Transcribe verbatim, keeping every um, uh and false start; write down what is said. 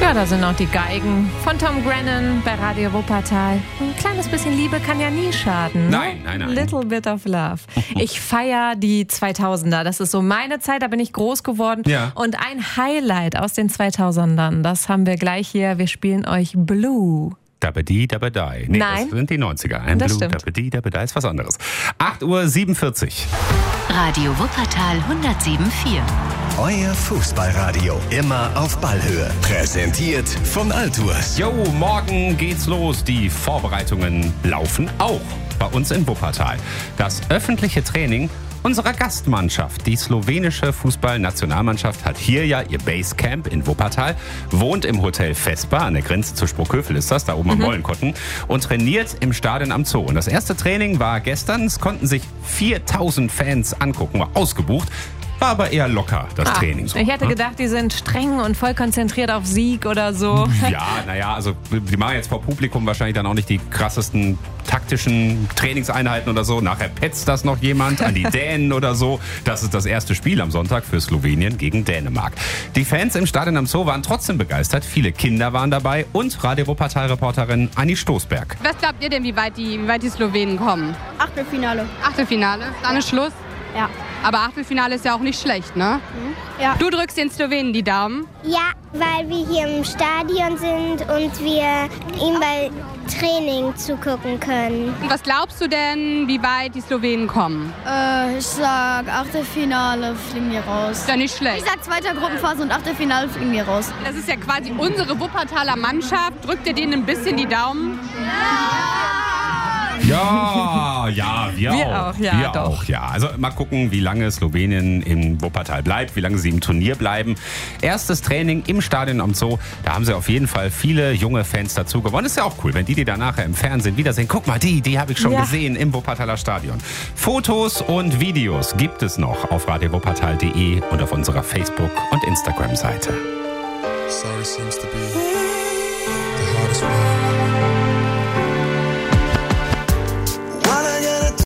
Ja, da sind auch die Geigen von Tom Grennan bei Radio Wuppertal. Ein kleines bisschen Liebe kann ja nie schaden. Ne? Nein, nein, nein. Little bit of love. Ich feiere die zweitausender. Das ist so meine Zeit, da bin ich groß geworden. Ja. Und ein Highlight aus den zweitausendern, das haben wir gleich hier. Wir spielen euch Blue. Dabedi, dabedei. Nee, Nein. das sind die neunziger. Ein Das Blue, stimmt. Dabedi, dabedei ist was anderes. acht Uhr siebenundvierzig. Radio Wuppertal hundertsieben Komma vier. Euer Fußballradio. Immer auf Ballhöhe. Präsentiert von Altours. Jo, morgen geht's los. Die Vorbereitungen laufen auch bei uns in Wuppertal. Das öffentliche Training unserer Gastmannschaft. Die slowenische Fußballnationalmannschaft hat hier ja ihr Basecamp in Wuppertal, wohnt im Hotel Vespa, an der Grenze zu Sprockhövel ist das, da oben am Mollenkotten, und trainiert im Stadion am Zoo. Und das erste Training war gestern, es konnten sich viertausend Fans angucken, war ausgebucht. War aber eher locker, das Ah, Training so. ich hätte ne? gedacht, die sind streng und voll konzentriert auf Sieg oder so. Ja, naja, also die machen jetzt vor Publikum wahrscheinlich dann auch nicht die krassesten taktischen Trainingseinheiten oder so. Nachher petzt das noch jemand an die Dänen oder so. Das ist das erste Spiel am Sonntag für Slowenien gegen Dänemark. Die Fans im Stadion am Zoo waren trotzdem begeistert. Viele Kinder waren dabei und Radio Wuppertal-Reporterin Anni Stoßberg. Was glaubt ihr denn, wie weit die, wie weit die Slowenen kommen? Achtelfinale. Achtelfinale, dann ist Schluss. Ja. Aber Achtelfinale ist ja auch nicht schlecht, ne? Ja. Du drückst den Slowenen die Daumen. Ja, weil wir hier im Stadion sind und wir ihm bei Training zugucken können. Und was glaubst du denn, wie weit die Slowenen kommen? Äh, ich sag Achtelfinale fliegen wir raus. Ist ja nicht schlecht. Ich sag zweiter Gruppenphase und Achtelfinale fliegen wir raus. Das ist ja quasi unsere Wuppertaler Mannschaft. Drückt ihr denen ein bisschen die Daumen? Ja, ja, wir, Wir auch. auch, ja, wir doch. auch, ja. Also mal gucken, wie lange Slowenien in Wuppertal bleibt, wie lange sie im Turnier bleiben. Erstes Training im Stadion am Zoo, da haben sie auf jeden Fall viele junge Fans dazu gewonnen. Ist ja auch cool, wenn die die dann nachher im Fernsehen wiedersehen. Guck mal, die, die habe ich schon Ja. gesehen im Wuppertaler Stadion. Fotos und Videos gibt es noch auf radio wuppertal punkt de und auf unserer Facebook- und Instagram-Seite. Sorry seems to be the hardest word.